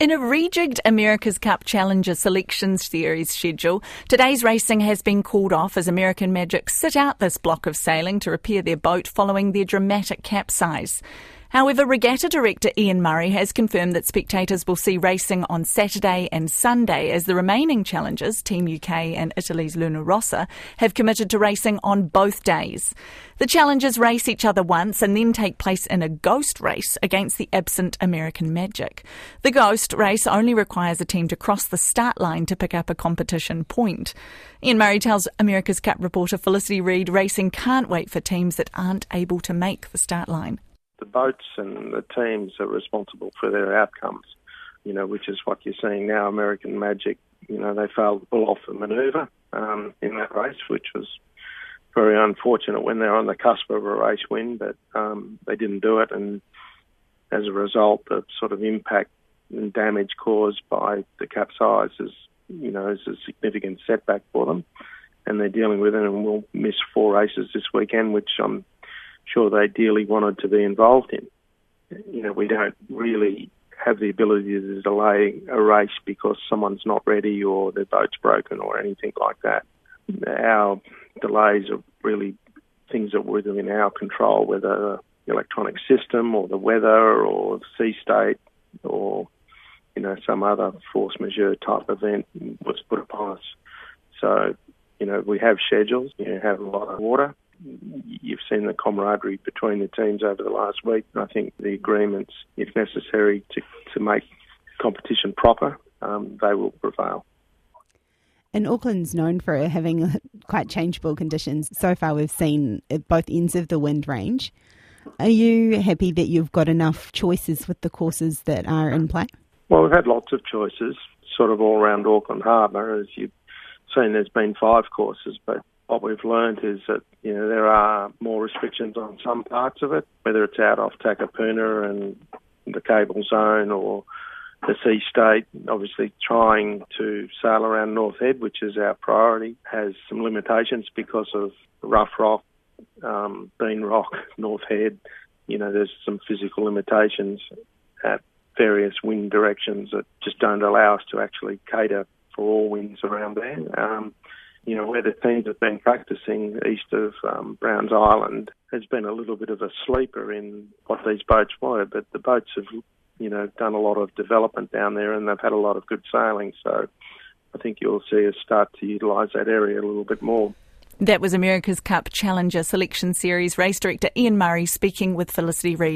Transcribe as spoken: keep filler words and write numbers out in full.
In a rejigged America's Cup Challenger Selection Series schedule, today's racing has been called off as American Magic sit out this block of sailing to repair their boat following their dramatic capsize. However, regatta director Ian Murray has confirmed that spectators will see racing on Saturday and Sunday as the remaining challengers, Team U K and Italy's Luna Rossa, have committed to racing on both days. The challengers race each other once and then take place in a ghost race against the absent American Magic. The ghost race only requires a team to cross the start line to pick up a competition point. Ian Murray tells America's Cup reporter Felicity Reid racing can't wait for teams that aren't able to make the start line. The boats and the teams are responsible for their outcomes, you know, which is what you're seeing now. American Magic, you know, they failed to pull off the manoeuvre um, in that race, which was very unfortunate when they're on the cusp of a race win, but um, they didn't do it. And as a result, the sort of impact and damage caused by the capsize is, you know, is a significant setback for them. And they're dealing with it and will miss four races this weekend, which I'm sure they dearly wanted to be involved in. You know, we don't really have the ability to delay a race because someone's not ready or their boat's broken or anything like that. Our delays are really things that were within our control, whether the electronic system or the weather or the sea state or, you know, some other force majeure type event was put upon us. So, you know, we have schedules, you know, have a lot of water. You've seen the camaraderie between the teams over the last week, and I think the agreements, if necessary, to, to make competition proper, um, they will prevail. And Auckland's known for having quite changeable conditions. So far we've seen at both ends of the wind range. Are you happy that you've got enough choices with the courses that are in play? Well, we've had lots of choices, sort of all around Auckland Harbour. As you've seen, there's been five courses, but what we've learned is that, you know, there are more restrictions on some parts of it, whether it's out off Takapuna and the cable zone or the sea state. Obviously, trying to sail around North Head, which is our priority, has some limitations because of rough rock, um, bean rock, North Head. You know, there's some physical limitations at various wind directions that just don't allow us to actually cater for all winds around there. Um, You know, where the teams have been practising east of um, Browns Island has been a little bit of a sleeper in what these boats were, but the boats have, you know, done a lot of development down there and they've had a lot of good sailing. So I think you'll see us start to utilise that area a little bit more. That was America's Cup Challenger Selection Series race director Ian Murray speaking with Felicity Reid.